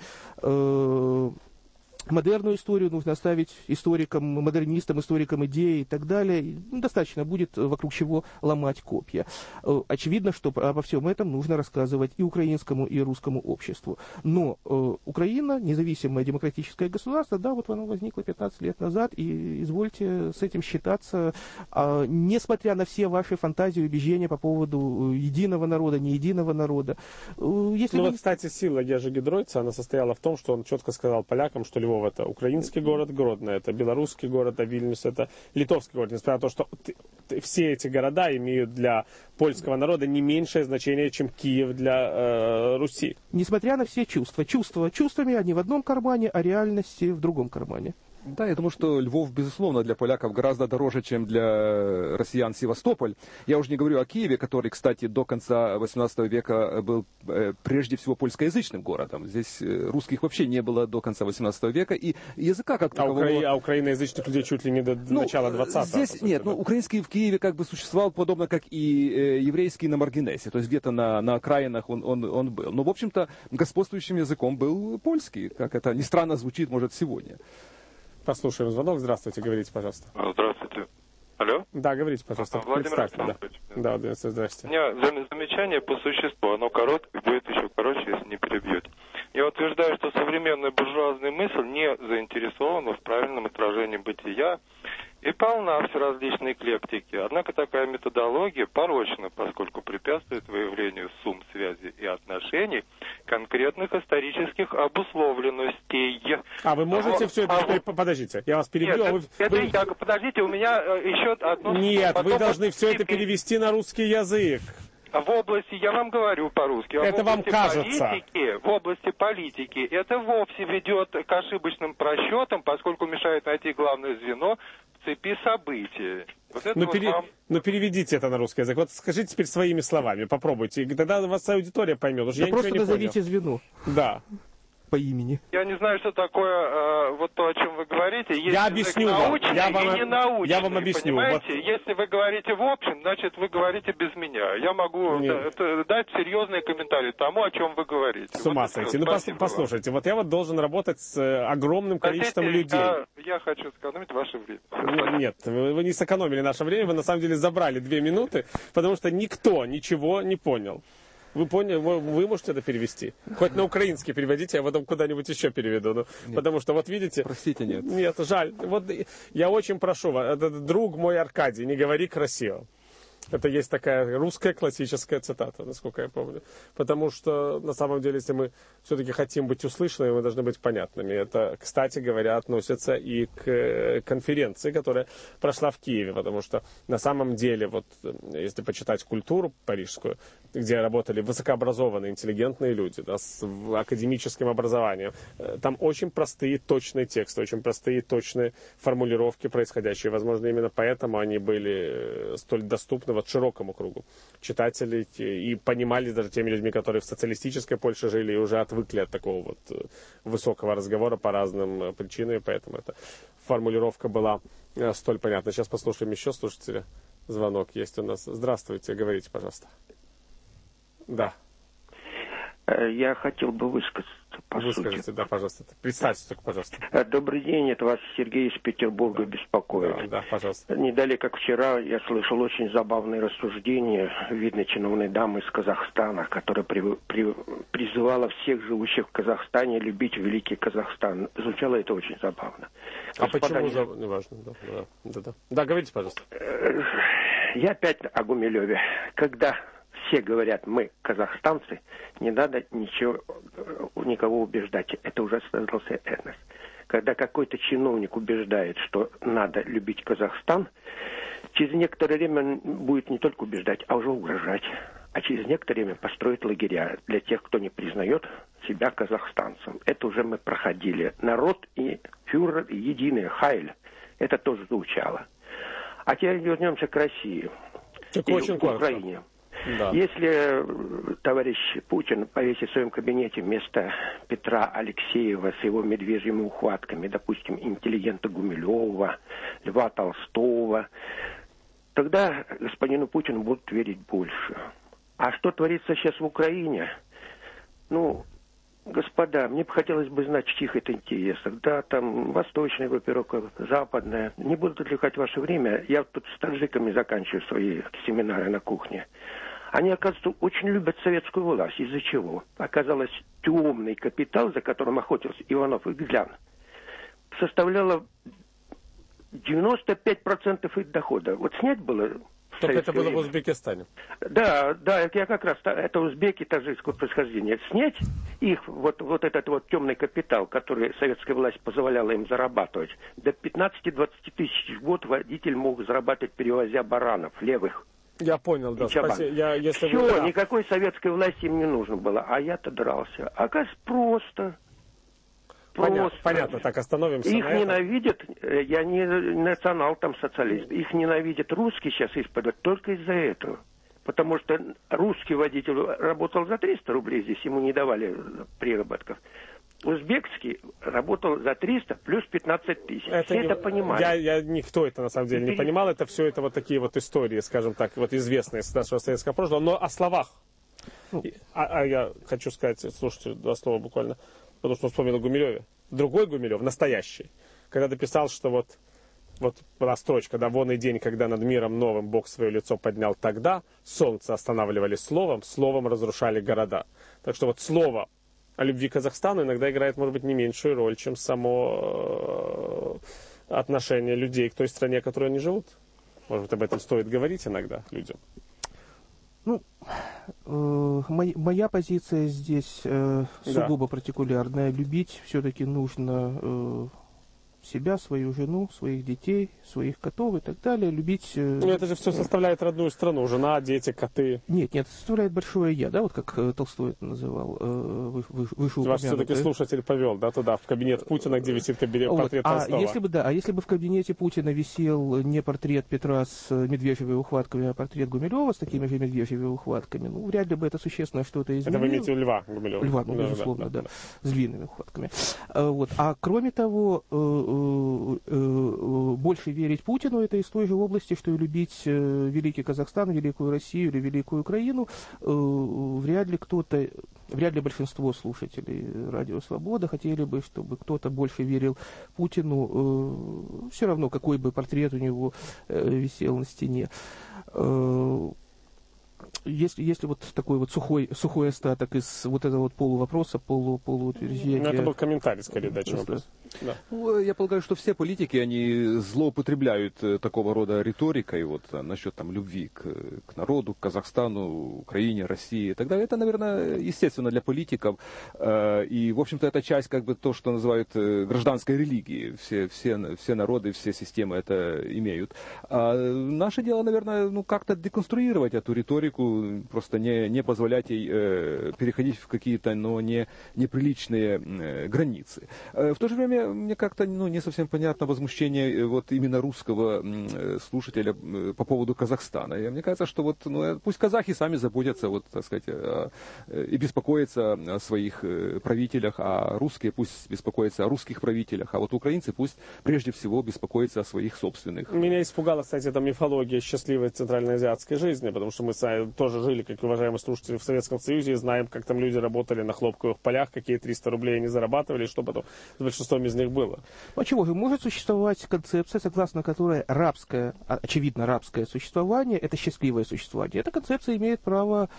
Модерную историю нужно оставить историкам, модернистам, историкам идеи и так далее. Достаточно будет вокруг чего ломать копья. Очевидно, что обо всем этом нужно рассказывать и украинскому, и русскому обществу. Но Украина, независимое демократическое государство, да, вот оно возникло 15 лет назад, и извольте с этим считаться, несмотря на все ваши фантазии и убеждения по поводу единого народа, не единого народа. Если вот, кстати, сила Ежи Гидройца, она состояла в том, что он четко сказал полякам, что Львов это украинский город, Гродно это белорусский город, а Вильнюс это литовский город. Несмотря на то, что все эти города имеют для польского народа не меньшее значение, чем Киев для Руси. Несмотря на все чувства. Чувствами они в одном кармане, а реальности в другом кармане. Да, я думаю, что Львов, безусловно, для поляков гораздо дороже, чем для россиян Севастополь. Я уже не говорю о Киеве, который, кстати, до конца XVIII века был прежде всего польскоязычным городом. Здесь русских вообще не было до конца XVIII века, и языка как такового... А украиноязычных людей чуть ли не до начала 20-го. Здесь нет, украинский в Киеве как бы существовал подобно, как и еврейский на маргинесе, то есть где-то на окраинах он был. Но, в общем-то, господствующим языком был польский, как это ни странно звучит, может, сегодня. Послушаем звонок. Здравствуйте, говорите, пожалуйста. Здравствуйте. Алло? Да, говорите, пожалуйста. Владимир Александрович. Да, здравствуйте. У меня замечание по существу. Оно короткое, будет еще короче, если не перебьете. Я утверждаю, что современная буржуазная мысль не заинтересована в правильном отражении бытия и полна всеразличной эклектики. Однако такая методология порочна, поскольку препятствует выявлению сумм связей и отношений конкретных исторических обусловленностей. А вы можете все это... Подождите, я вас перебью. Нет, подождите, у меня еще одно... Нет, вы должны все это перевести на русский язык. В области, я вам говорю по-русски, это вам кажется. В области политики это вовсе ведет к ошибочным просчетам, поскольку мешает найти главное звено в цепи событий. Вот это переведите это на русский язык. Вот скажите теперь своими словами, попробуйте. Тогда вас аудитория поймет. Да просто назовите звено. Да. По имени. Я не знаю, что такое вот то, о чем вы говорите. Есть я объясню вам. Я вам объясню. Понимаете? Вот. Если вы говорите в общем, значит, вы говорите без меня. Я могу дать серьезные комментарии тому, о чем вы говорите. С ума сойти. Ну, послушайте, вот я должен работать с огромным количеством людей. Я хочу сэкономить ваше время. Нет, вы не сэкономили наше время, вы на самом деле забрали 2 минуты, потому что никто ничего не понял. Вы поняли, вы можете это перевести? Хоть на украинский переводите, я потом куда-нибудь еще переведу. Потому что, вот видите... Простите, нет. Нет, жаль. Вот я очень прошу вас, этот друг мой Аркадий, не говори красиво. Это есть такая русская классическая цитата, насколько я помню. Потому что, на самом деле, если мы все-таки хотим быть услышанными, мы должны быть понятными. Это, кстати говоря, относится и к конференции, которая прошла в Киеве. Потому что, на самом деле, вот, если почитать культуру парижскую, где работали высокообразованные, интеллигентные люди, да, с академическим образованием, там очень простые, точные тексты, очень простые, точные формулировки происходящие. Возможно, именно поэтому они были столь доступны вот широкому кругу читателей и понимали даже теми людьми, которые в социалистической Польше жили и уже отвыкли от такого вот высокого разговора по разным причинам, и поэтому эта формулировка была столь понятна. Сейчас послушаем еще слушателя. Звонок есть у нас. Здравствуйте, говорите, пожалуйста. Да. Я хотел бы высказаться по Выскажите, сути. Да, пожалуйста. Представьте только, пожалуйста. Добрый день, это вас Сергей из Петербурга беспокоит. Да, пожалуйста. Недалеко, как вчера, я слышал очень забавные рассуждения видной чиновной дамы из Казахстана, которая призывала всех живущих в Казахстане любить великий Казахстан. Звучало это очень забавно. Почему? Неважно. Да, говорите, пожалуйста. Я опять о Гумилеве. Когда все говорят, мы казахстанцы, не надо никого убеждать. Это уже создался этнос. Когда какой-то чиновник убеждает, что надо любить Казахстан, через некоторое время будет не только убеждать, а уже угрожать. А через некоторое время построить лагеря для тех, кто не признает себя казахстанцем. Это уже мы проходили. Народ и фюрер единый, Хайль. Это тоже звучало. А теперь вернемся к России и к Украине. Да. Если товарищ Путин повесит в своем кабинете вместо Петра Алексеева с его медвежьими ухватками, допустим, интеллигента Гумилева, Льва Толстого, тогда господину Путину будут верить больше. А что творится сейчас в Украине? Ну, господа, мне бы хотелось бы знать, в чьих это интересах. Да, там восточная группировка, западная. Не буду отвлекать ваше время. Я тут с таджиками заканчиваю свои семинары на кухне. Они, оказывается, очень любят советскую власть. Из-за чего? Оказалось, темный капитал, за которым охотился Иванов и Глян, составляло 95% их дохода. Вот снять было... Только это было в Узбекистане. Да, я как раз, это узбеки таджикского происхождения. Снять их, вот этот вот темный капитал, который советская власть позволяла им зарабатывать, до 15-20 тысяч в год водитель мог зарабатывать, перевозя баранов, левых. Я понял, да, спасибо. Все, никакой советской власти им не нужно было, а я-то дрался. Оказывается, просто... Понятно, так остановимся. Их ненавидят, я не национал там социалист, их ненавидят русские сейчас исповедуют только из-за этого. Потому что русский водитель работал за 300 рублей, здесь ему не давали приработков. Узбекский работал за 300 плюс 15 тысяч. Это понимали. Никто это на самом деле не понимал. Это все это вот такие вот истории, скажем так, вот известные с нашего советского прошлого. Но о словах. Я хочу сказать, слушайте, 2 слова буквально. Потому что он вспомнил о Гумилеве. Другой Гумилев, настоящий, когда дописал, что вот была строчка, да, вон и день, когда над миром новым Бог свое лицо поднял тогда, солнце останавливали словом, словом разрушали города. Так что вот слово о любви к Казахстану иногда играет, может быть, не меньшую роль, чем само отношение людей к той стране, в которой они живут. Может быть, об этом стоит говорить иногда людям. Ну, моя позиция здесь сугубо партикулярная. Любить все-таки нужно себя, свою жену, своих детей, своих котов и так далее. Любить... Ну, это же все составляет родную страну. Жена, дети, коты. Нет, это составляет большое я, да, вот как Толстой это называл. Ваш все-таки слушатель повел, да, туда, в кабинет Путина, где висит портрет Толстого. Если бы в кабинете Путина висел не портрет Петра с медвежьими ухватками, а портрет Гумилева с такими же медвежьими ухватками, ну, вряд ли бы это существенно что-то изменило. Это вы имеете в виду Льва Гумилева? Льва, ну, безусловно, да, с длинными ухватками. Вот. А кроме того, больше верить Путину, это из той же области, что и любить великий Казахстан, великую Россию или великую Украину. Вряд ли большинство слушателей Радио Свобода хотели бы, чтобы кто-то больше верил Путину, все равно, какой бы портрет у него висел на стене. Если вот такой вот сухой остаток из вот этого вот полувопроса, полуутверждения... Ну, это был комментарий, скорее, да, чем вопрос. Да. Ну, я полагаю, что все политики, они злоупотребляют такого рода риторикой, вот насчет там любви к народу, к Казахстану, Украине, России и так далее. Это, наверное, естественно для политиков. И, в общем-то, это часть, как бы, то, что называют гражданской религией. Все народы, все системы это имеют. А наше дело, наверное, как-то деконструировать эту риторику, просто не позволять ей переходить в какие-то, неприличные границы. В то же время мне как-то не совсем понятно возмущение вот именно русского слушателя по поводу Казахстана. И мне кажется, что пусть казахи сами заботятся, так сказать, и беспокоятся о своих правителях, а русские пусть беспокоятся о русских правителях, а вот украинцы пусть прежде всего беспокоятся о своих собственных. Меня испугала, кстати, эта мифология счастливой центральноазиатской жизни, потому что мы тоже жили, как уважаемые слушатели, в Советском Союзе и знаем, как там люди работали на хлопковых полях, какие 300 рублей они зарабатывали, что потом с большинством из них было. А чего же? Может существовать концепция, согласно которой очевидно рабское существование, это счастливое существование. Эта концепция имеет право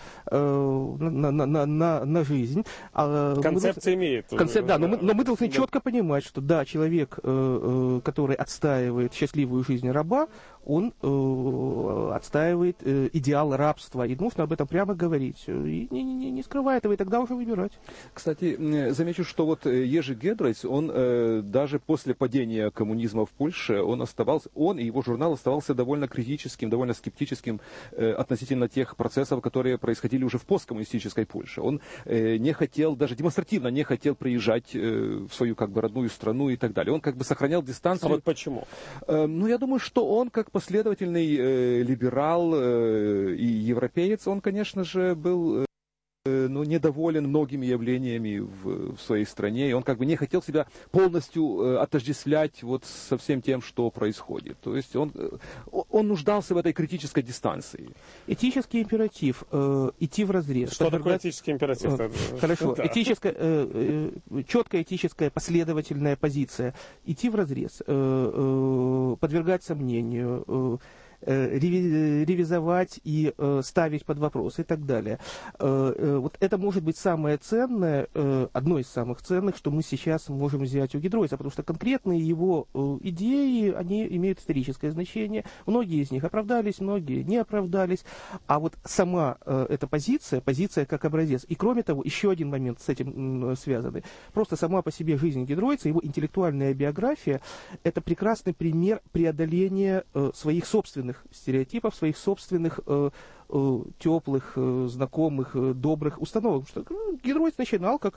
на жизнь. Концепция имеет. Да, но мы должны четко понимать, что да, человек, который отстаивает счастливую жизнь раба, он отстаивает идеал рабства. И нужно об этом прямо говорить. И не скрывая этого, и тогда уже выбирать. Кстати, замечу, что вот Ежи Гедройц, он даже после падения коммунизма в Польше, он и его журнал оставался довольно критическим, довольно скептическим относительно тех процессов, которые происходили уже в посткоммунистической Польше. Он не хотел, даже демонстративно не хотел приезжать в свою как бы родную страну и так далее. Он как бы сохранял дистанцию. А вот почему? Я думаю, что он как последовательный либерал и европеец, он, конечно же, был недоволен многими явлениями в своей стране, и он как бы не хотел себя полностью отождествлять вот со всем тем, что происходит. То есть он нуждался в этой критической дистанции. Этический императив идти вразрез. Что такое этический императив? Хорошо. Четкая этическая последовательная позиция. Идти вразрез, подвергать сомнению, ревизовать и ставить под вопрос и так далее. Вот это может быть самое ценное, одно из самых ценных, что мы сейчас можем взять у Гидройца, потому что конкретные его идеи, они имеют историческое значение. Многие из них оправдались, многие не оправдались. А вот сама эта позиция как образец. И кроме того, еще один момент с этим связанный. Просто сама по себе жизнь Гидройца, его интеллектуальная биография, это прекрасный пример преодоления своих собственных стереотипов, своих собственных теплых, знакомых, добрых установок. Что Гидройц начинал как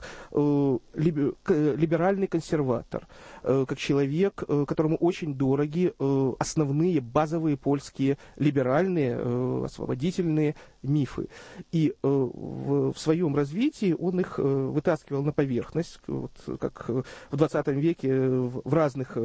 либеральный консерватор, как человек, которому очень дороги основные базовые польские либеральные, освободительные мифы. И в своем развитии он их вытаскивал на поверхность, вот, как в 20 веке в разных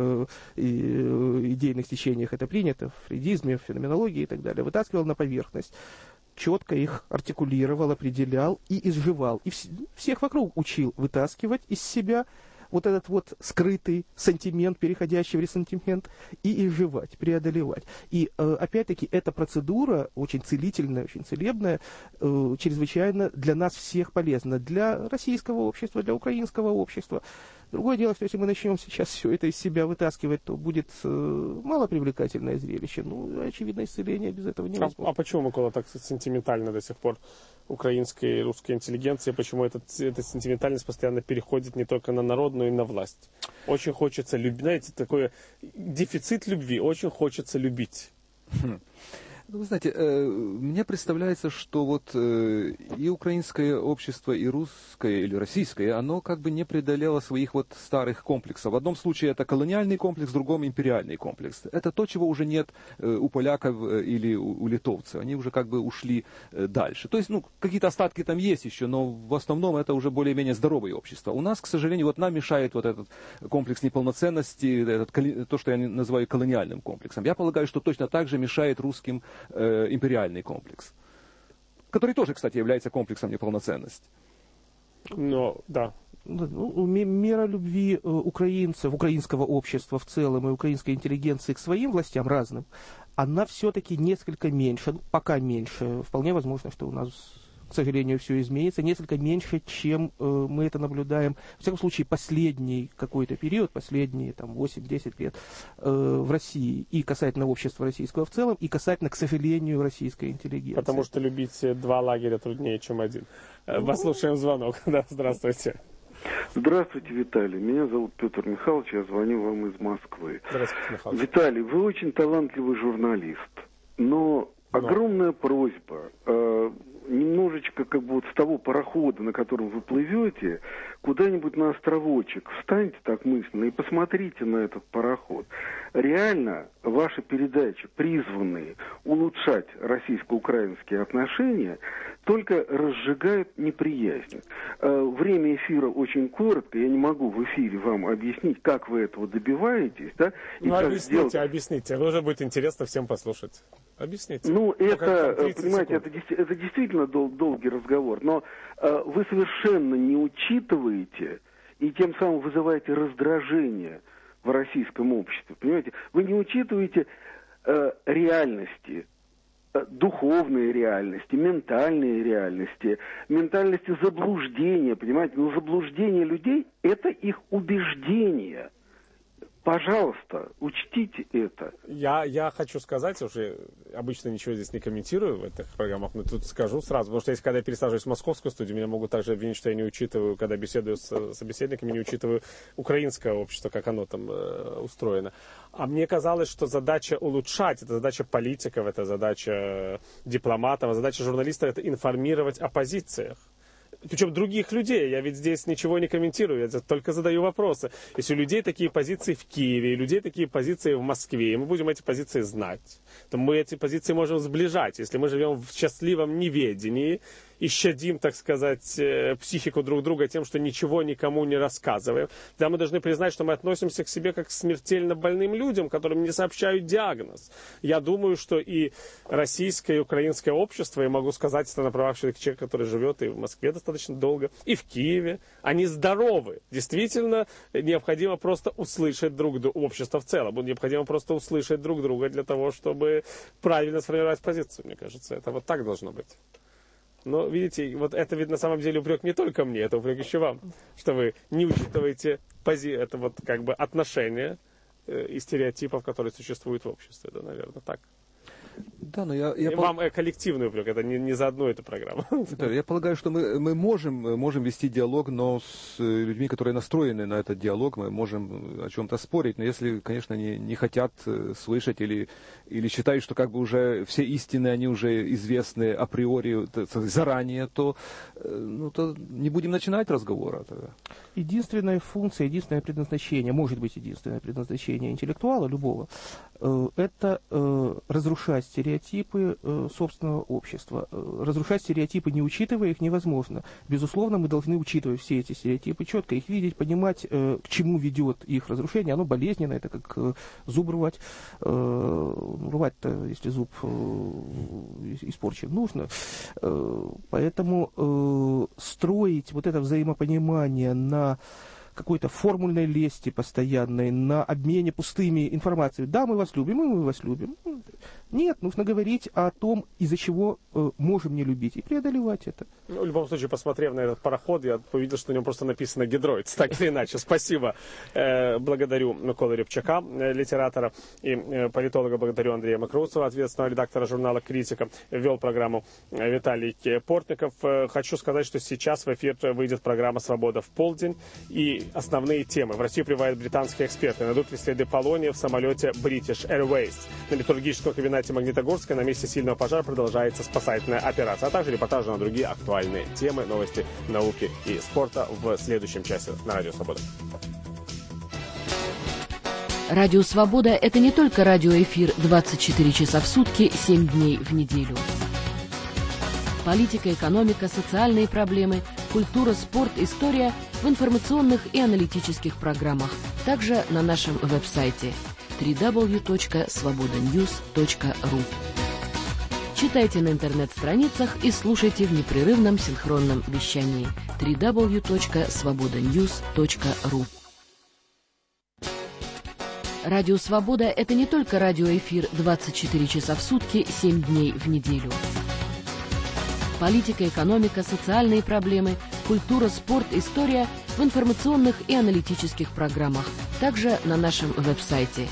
идейных течениях это принято, в фрейдизме, в феноменологии и так далее, вытаскивал на поверхность, четко их артикулировал, определял и изживал. И всех вокруг учил вытаскивать из себя вот этот вот скрытый сантимент, переходящий в ресентимент, и изживать, преодолевать. И опять-таки эта процедура очень целительная, очень целебная, чрезвычайно для нас всех полезна, для российского общества, для украинского общества. Другое дело, что если мы начнем сейчас все это из себя вытаскивать, то будет малопривлекательное зрелище. Ну, очевидно, исцеление без этого невозможно. А почему, Микола, так сентиментально до сих пор украинская и русская интеллигенция? Почему эта сентиментальность постоянно переходит не только на народ, но и на власть? Очень хочется любить, знаете, такой дефицит любви, очень хочется любить. Вы знаете, мне представляется, что вот и украинское общество, и русское или российское, оно как бы не преодолело своих вот старых комплексов. В одном случае это колониальный комплекс, в другом империальный комплекс. Это то, чего уже нет у поляков или у литовцев. Они уже как бы ушли дальше. То есть, какие-то остатки там есть еще, но в основном это уже более-менее здоровое общество. У нас, к сожалению, вот нам мешает вот этот комплекс неполноценности, то, что я называю колониальным комплексом. Я полагаю, что точно так же мешает русским империальный комплекс, который тоже, кстати, является комплексом неполноценности. Да. Мера любви украинцев, украинского общества в целом и украинской интеллигенции к своим властям разным, она все-таки несколько меньше, пока меньше. Вполне возможно, что у нас, к сожалению, все изменится, несколько меньше, чем мы это наблюдаем, в всяком случае, последний какой-то период, последние 8-10 лет в России, и касательно общества российского в целом, и касательно, к сожалению, российской интеллигенции. Потому что любить два лагеря труднее, чем один. Послушаем звонок. Да, здравствуйте. Здравствуйте, Виталий. Меня зовут Петр Михайлович, я звоню вам из Москвы. Здравствуйте, Михайлович. Виталий, вы очень талантливый журналист, но огромная просьба, немножечко как бы вот с того парохода, на котором вы плывете, куда-нибудь на островочек встаньте так мысленно и посмотрите на этот пароход. Реально ваши передачи, призванные улучшать российско-украинские отношения, только разжигают неприязнь. Время эфира очень коротко, я не могу в эфире вам объяснить, как вы этого добиваетесь. Да? Объясните, уже будет интересно всем послушать. Объясните. Понимаете, это действительно долгий разговор, но вы совершенно не учитываете и тем самым вызываете раздражение в российском обществе. Понимаете, вы не учитываете реальности, духовные реальности, ментальности заблуждения, понимаете? Но заблуждение людей – это их убеждение. Пожалуйста, учтите это. Я хочу сказать, уже обычно ничего здесь не комментирую в этих программах, но тут скажу сразу, потому что если когда я пересаживаюсь в московскую студию, меня могут также обвинить, что я не учитываю, когда беседую с собеседниками, не учитываю украинское общество, как оно там устроено. А мне казалось, что задача улучшать, это задача политиков, это задача дипломатов, задача журналистов, это информировать о позициях. Причем других людей. Я ведь здесь ничего не комментирую, я только задаю вопросы. Если у людей такие позиции в Киеве, у людей такие позиции в Москве, и мы будем эти позиции знать, то мы эти позиции можем сближать. Если мы живем в счастливом неведении и щадим, так сказать, психику друг друга тем, что ничего никому не рассказываем. Тогда мы должны признать, что мы относимся к себе как к смертельно больным людям, которым не сообщают диагноз. Я думаю, что и российское, и украинское общество, и могу сказать это на правах человека, который живет и в Москве достаточно долго, и в Киеве, они здоровы. Действительно, необходимо просто услышать друг друга, общество в целом, необходимо просто услышать друг друга для того, чтобы правильно сформировать позицию, мне кажется. Это вот так должно быть. Но, видите, вот это ведь на самом деле упрек не только мне, это упрек еще вам, что вы не учитываете это вот как бы отношения и стереотипов, которые существуют в обществе. Да, наверное, так. Да, но Вам коллективный упрек, это не за одну эту программу. Да, я полагаю, что мы можем вести диалог, но с людьми, которые настроены на этот диалог, мы можем о чем-то спорить, но если, конечно, не хотят слышать или считают, что как бы уже все истины, они уже известны априори заранее, то не будем начинать разговора. Единственная функция, единственное предназначение, может быть, единственное предназначение интеллектуала любого, это разрушать стереотипы собственного общества. Разрушать стереотипы, не учитывая их, невозможно. Безусловно, мы должны учитывать все эти стереотипы, четко их видеть, понимать, к чему ведет их разрушение. Оно болезненно, это как зуб рвать. Рвать-то, если зуб испорчен, нужно. Поэтому строить вот это взаимопонимание на какой-то формульной лести постоянной, на обмене пустыми информацией. Да, мы вас любим, и мы вас любим. Нет, нужно говорить о том, из-за чего можем не любить, и преодолевать это. В любом случае, посмотрев на этот пароход, я увидел, что на нем просто написано «Гидроиц». Так или иначе. Спасибо. Благодарю Миколу Рябчака, литератора, и политолога благодарю Андрея Мокроусова, ответственного редактора журнала «Критика». Вел программу Виталий Портников. Хочу сказать, что сейчас в эфир выйдет программа «Свобода в полдень». И основные темы. В Россию прибывают британские эксперты. Найдут ли следы полония в самолете British Airways. На металлургическом комбинате Магнитогорска на месте сильного пожара продолжается спасательная операция, а также репортажи на другие актуальные темы, новости науки и спорта в следующем часе на Радио Свобода. Радио Свобода – это не только радиоэфир 24 часа в сутки, 7 дней в неделю. Политика, экономика, социальные проблемы, культура, спорт, история в информационных и аналитических программах. Также на нашем веб-сайте www.svobodanews.ru. Читайте на интернет-страницах и слушайте в непрерывном синхронном вещании www.svobodanews.ru. Радио Свобода – это не только радиоэфир 24 часа в сутки, 7 дней в неделю. Политика, экономика, социальные проблемы, культура, спорт, история в информационных и аналитических программах. Также на нашем веб-сайте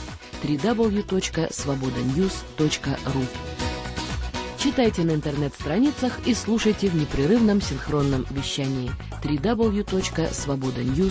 www.svobodanews.ru. Читайте на интернет-страницах и слушайте в непрерывном синхронном вещании www.svobodanews.ru.